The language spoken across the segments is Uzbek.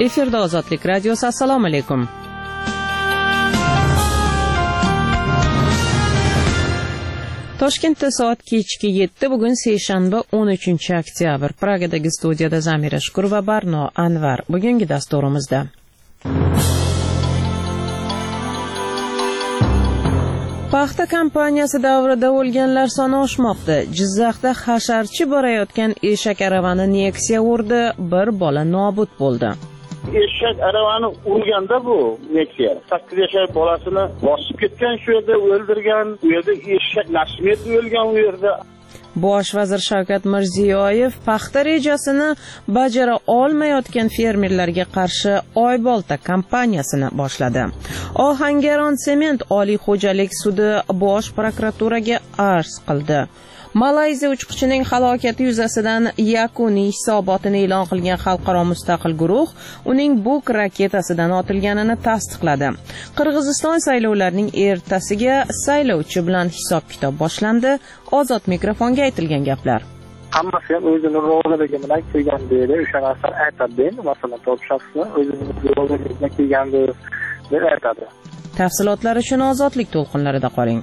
Efirda Ozodlik radiosi. Assalomu alaykum. Toshkentda soat kechki 7, bugun seshanba 13-oktyabr. Pragadagi studiyada Zamira Shukur va Barno Anvar. Bugungi dasturimizda paxta kampaniyasi davrida o'lganlar soni oshmoqda. Jizzaxda hasharchi borayotgan eshak aravani Nexia urdi, bir bola nobud bo'ldi. Eshak aravani urganda bu Nexia 8 yoshli bolasini bosib ketgan, shu yerda o'ldirgan, u yerda eshak nasib o'lgan u yerda. Bosh vazir Shavkat Mirziyoyev paxta rejasini bajara olmayotgan fermerlarga qarshi Oybolta kampaniyasini boshladi. Ohangaron sement oliy xo'jalik sudi bosh prokuraturaga arz qildi. Malayziya uchquchining halokati yuzasidan yakuniy hisobotini e'lon qilgan xalqaro mustaqil guruh uning Buk raketasidan otilganini tasdiqladi. Qirg'iziston saylovlarining ertasiga saylovchi bilan hisob-kitob boshlandi. Ozod mikrofonga aytilgan gaplar. Hammasi ham o'zini ro'zaligi bilan kelgan deydi. O'sha narsani aytadi. Masalan, top shaxsni o'zini ro'zaligi bilan kelgandi deb aytadi. Tafsilotlar uchun Ozodlik to'lqinlarida qoling.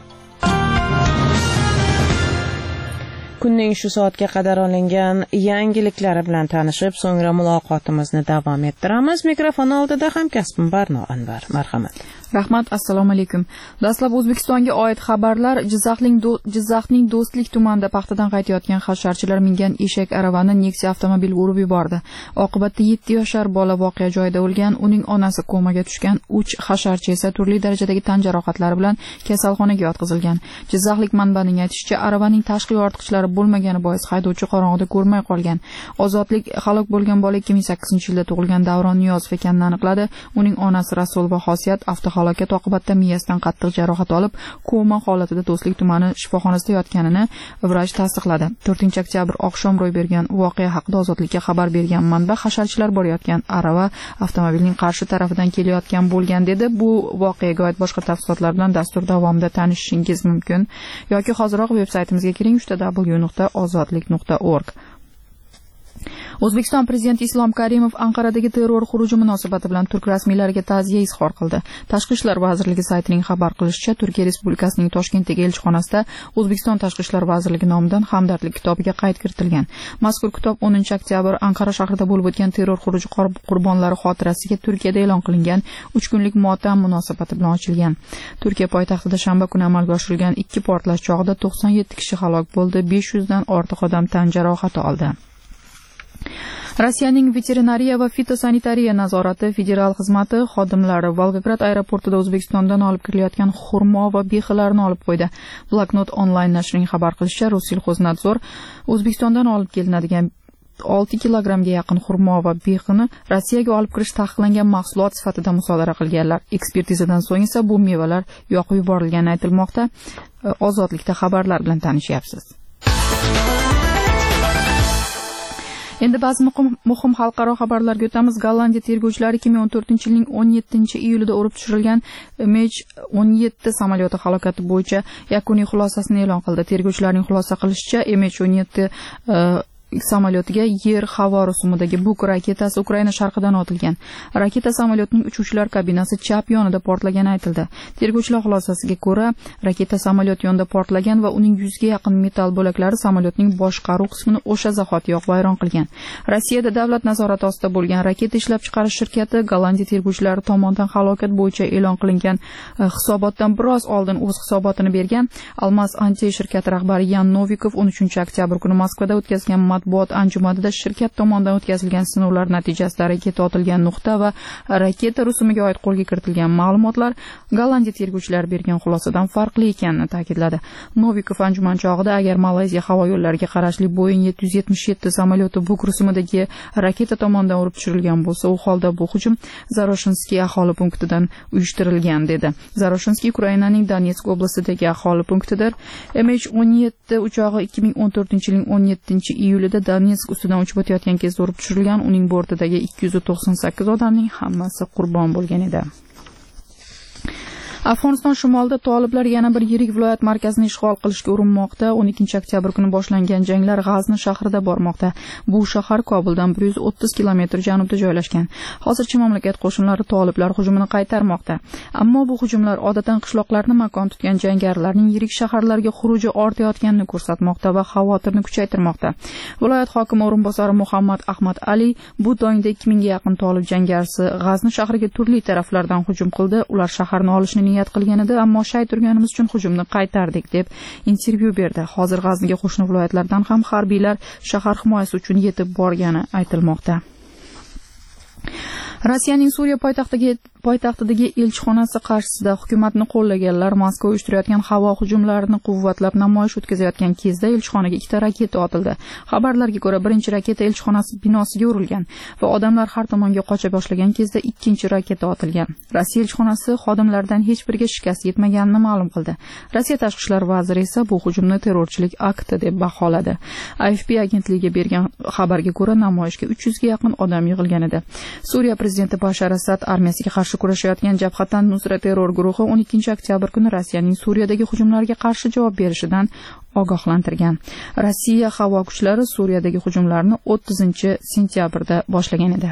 Kunning shu soatga qadar olingan yangiliklari bilan tanishib, so'ngra muloqotimizni davom ettiramiz. Mikrofon oldida hamkasbim Barno Anvar. Marhamat. Rahmat, assalomu alaykum. Dastlab O'zbekistonga oid xabarlar. Jizzaxning Do'stlik tumanida paxtadan qaytayotgan hasharchilar mingan eshak aravani Nexia avtomobil urib yubordi. Oqibatda 7 yoshar bola voqea joyida o'lgan, uning onasi komaga tushgan, 3 hasharchi esa turli darajadagi tan jarohatlari bilan kasalxonaga yotqizilgan. Jizzaxlik manbaning aytishicha, aravaning tashqi yoritqichlari bo'lmagani bois haydovchi qorong'ida ko'rmay qolgan. Ozodlik halok bo'lgan bola 2008-yilda tug'ilgan Davron Niyozov ekanini aniqladi. Uning onasi Rasulova Xosiyat avtohalokat oqibatida miyasidan qattiq jarohat olib, koma holatida Do'stlik tumani shifoxonasida yotganini vrach tasdiqladi. 4-oktyabr oqshom ro'y bergan voqea haqida Ozodlikka xabar bergan manba hasharchilar borayotgan arava avtomobilning qarshi tarafidan kelayotgan bo'lgan dedi. Bu voqeaga oid boshqa tafsilotlar bilan dastur davomida tanishishingiz mumkin yoki hozirroq veb-saytimizga kiring www.ozodlik.org. O'zbekiston prezidenti Islom Karimov Anqaradagi terror xuruji munosabati bilan turk rasmiylariga ta'ziya izhor qildi. Tashqi ishlar vazirligi saytining xabar qilishicha, Turkiya Respublikasining Toshkentdagi elchixonasida O'zbekiston Tashqi ishlar vazirligi nomidan hamdardlik kitobiga qayd kiritilgan. Mazkur kitob 10-oktyabr Anqara shahrida bo'lib o'tgan terror xuruji qurbonlari xotirasiga Turkiyada e'lon qilingan 3 kunlik motam munosabati bilan ochilgan. Turkiya poytaxtida shanba kuni amalga oshirilgan 2 portlash chog'ida 97 kishi halok bo'ldi, 500 dan ortiq odam tan jarohati oldi. Rossiyaning veterinariya va fitosanitariya nazorati federal xizmati xodimlari Volgograd aeroportida O'zbekistondan olib kirilayotgan xurmo va behilarni olib qo'ydi. Bloknot onlayn nashrining xabar qilishicha, Rossiyxoznadzor O'zbekistondan olib kelinadigan 6 kilogramga yaqin xurmo va behini Rossiyaga olib kirish taqiqlangan mahsulot sifatida musodara qilganlar. Ekspertizadan so'ng esa bu mevalar yoqib yuborilgani aytilmoqda. Ozodlikda xabarlar bilan tanishyapsiz. Endi ba'zi muhim xalqaro xabarlarga o'tamiz. Gollandiya tergovchilari 2014-yilning 17-iyulida urib tushirilgan MH17 samolyoti halokati bo'yicha yakuniy xulosasini e'lon qildi. Tergovchilarning xulosa qilishicha, MH17 samolyotiga yer-havo rusumidagi Buk raketasi Ukraina sharqidan otilgan. Raketa samolyotining uchuvchilar kabinasi chap yonida portlagani aytildi. Tergovchilar xulosasiga ko'ra, raketa samolyot yonida portlagan va uning 100 ga yaqin metall bo'laklari samolyotning boshqaruv qismini o'sha zahotiyoq vayron qilgan. Rossiyada davlat nazorati ostida bo'lgan raketa ishlab chiqarish shirkati Gollandiya tergovchilari tomonidan halokat bo'yicha e'lon qilingan hisobotdan biroz oldin o'z hisobotini bergan. Almas Antiy shirkati rahbari Yan Novikov 13-oktyabr kuni Moskvada o'tkazgan matbuot anjumanida shirkat tomonidan o'tkazilgan sinovlar natijasida raketa otilgan nuqta va raketa rusumiga oid qo'lga kiritilgan ma'lumotlar Gollandiya tergovchilari bergan xulosadan farqli ekanini ta'kidladi. Novikov anjuman chog'ida agar Malayziya havo yo'llariga qarashli Boeing 777 samolyoti Buk rusumidagi raketa tomonidan urib tushirilgan bo'lsa, u holda bu hujum Zaroshinskiy aholi punktidan uyushtirilgan dedi. Zaroshinskiy Ukrainaning Donetsk oblastidagi aholi punktidir. MH17 uchog'i 2014-yilning 17-iyulida Donetsk ustidan uchib o'tayotgan kezda urib tushirilgan. Uning bortidagi 298 odamning hammasi qurbon bo'lgan edi. Afg'oniston shimolida toliblar yana bir yirik viloyat markazini ishg'ol qilishga urinmoqda. 12 oktyabr kuni boshlangan janglar G'azni shahrida bormoqda. Bu shahar Kobuldan 130 kilometr janubda joylashgan. Hozircha mamlakat qo'shinlari toliblar hujumini qaytarmoqda. Ammo bu hujumlar odatan qishloqlarni makon tutgan jangarilarning yirik shaharlarga xuruji ortayotganini ko'rsatmoqda va xavotirni kuchaytirmoqda. Viloyat hokimi o'rinbosari Muhammad Ahmad Ali bu doimda 2000 ga yaqin tolib jangarisi G'azni shahriga turli taraflardan hujum qildi. Ular shaharni olishni niyat qilgan edi, ammo shay turganimiz uchun hujumni qaytardik deb intervyu berdi. Hozir G'azniga qo'shni viloyatlardan ham harbiylar shahar himoyasi uchun yetib borgani aytilmoqda. Rossiyaning Suriya poytaxtidagi elchixonasi qarshisida hukumatni qo'llaganlar Moskva uyushtirayotgan havo hujumlarini quvvatlab namoyish o'tkazayotgan kezda elchixonaga 2 raketa otildi. Xabarlarga ko'ra, birinchi raketa elchixonasi binosiga urilgan va odamlar har tomonga qocha boshlagan kezda ikkinchi raketa otilgan. Rossiya elchixonasi xodimlaridan hech biriga shikast yetmaganini ma'lum qildi. Rossiya tashqi ishlar vaziri esa bu hujumni terrorchilik akti deb baholadi. AFP agentligiga bergan xabarga ko'ra, namoyishga 300 ga yaqin odam yig'ilgan edi. Suriya prezidenti Bashar Asad armiyasiga qarshi kurashayotgan Jabhatan Nusra terror guruhi 12 oktyabr kuni Rossiyaning Suriyadagi hujumlarga qarshi javob berishidan ogohlantirgan. Rossiya havo kuchlari Suriyadagi hujumlarni 30-sentyabrda boshlagan edi.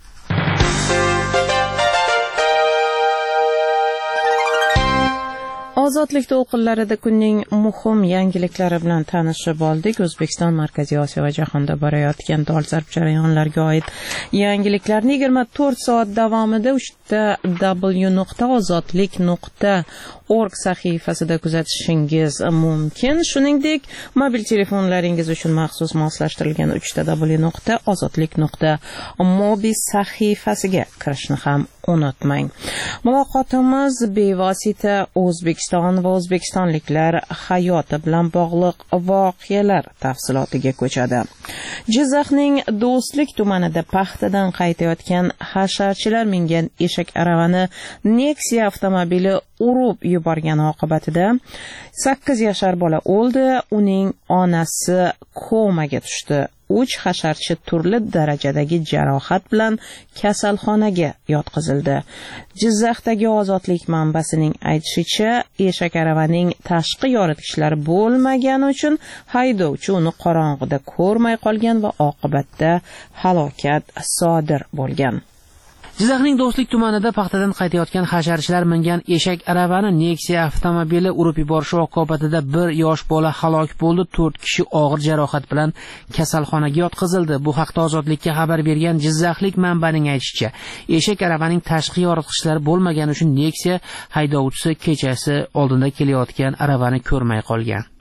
Ozodlik to'lqinlarida kunning muhim yangiliklari bilan tanishib oldik. O'zbekiston, Markaziy Osiyo va jahonda borayotgan dolzarb jarayonlarga oid yangiliklarni 24 soat davomida www.ozodlik.org sahifasida kuzatishingiz mumkin. Shuningdek, mobil telefonlaringiz uchun maxsus moslashtirilgan www.ozodlik.mobi sahifasiga kirishni ham unutmang. Muloqotimiz bevosita O'zbekiston va o'zbekistonliklar hayoti bilan bog'liq voqealar tafsilotiga ko'chadi. Jizzaxning Do'stlik tumanida paxtadan qaytayotgan hasharchilar mingan eshak aravani Nexia avtomobili urib yuborgani oqibatida 8 yashar bola o'ldi, uning onasi komaga tushdi. 3 hasharchi turli darajadagi jarohat bilan kasalxonaga yotqizildi. Jizzaxdagi Ozodlik manbasining aytishicha, eshak aravaning tashqi yoritgichlari bo'lmagani uchun haydovchi uni qorong'ida ko'rmay qolgan va oqibatda halokat sodir bo'lgan. Jizzaxning Do'stlik tumanida paxtadan qaytayotgan hasharchilar mingan eshak aravani Nexia avtomobili urib yuborishi oqibatida 1 yosh bola halok bo'ldi, 4 kishi og'ir jarohat bilan kasalxonaga yotqizildi. Bu haqda Ozodlikka xabar bergan jizzaxlik manbaning aytishicha, eshak aravaning tashqi yoritgichlari bo'lmagani uchun Nexia haydovchisi kechasi oldinda kelayotgan aravani ko'rmay qolgan.